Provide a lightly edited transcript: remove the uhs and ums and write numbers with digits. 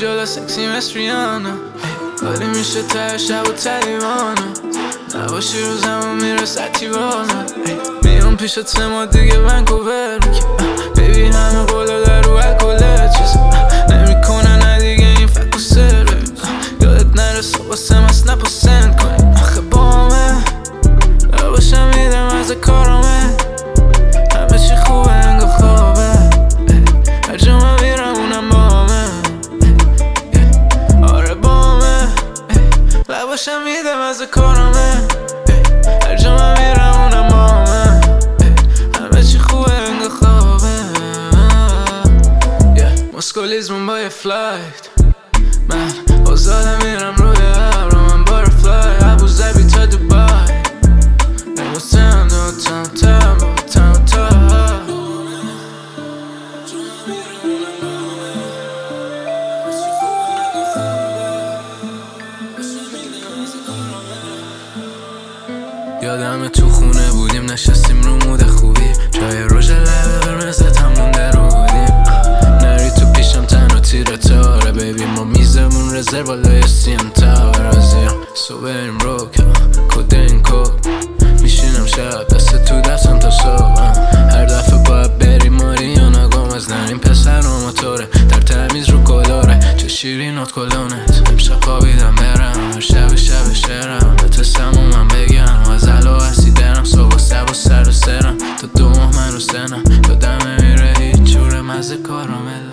جلو سکسی مثل ریانا، ولی میشه ته شب و تلیوانا، نباشی روزمون میرسه تیوانا. میام پیش 3 ماه دیگه ونکوور، بیبی همه قولا در رو الکله چیز نمیکنه، نه دیگه این فکر و سر. یادت نره صبح 3 ماه سنپ و سند کنیم، آخه بامه نباشم میدم از کارامه، همه چی خوبه انگاه خوابه، هر جا من میرم اونم بامه. آره بامه نباشم میدم از کارامه، هر جا من میرم اونم بامه، همه چی خوبه انگاه خوابه. مسکولیزمون با یه فلایت، من آزادم میرم روی ابر، من بارفلای ابوظبی تا دوبای، نگفتم دوتم تم تم تا یادمه تو خونه بودیم نشستیم رو مود خوبی، جای روژ لبه قرمز تمونده رو بودیم، نری تو پیشم تن و تیر تاره، بیبی ما میزمون رزرو بالای سیم تارازیم، صبح بریم رو کدین کد میشینم شب دست تو دستم تا صبح، هر دفعه باید بریم ماریانا گامز، نریم پسر و موتوره در تمیز رو کلاره، چه شیرینات کلونت امشب خوابیدم برم، هر شب شعرم به تسم و من بگم، از علو هستی درم صبح سب و سر و سرم، تا 2 ماه من رو سنم یادم نمیره هیچ جور مزه کارامل.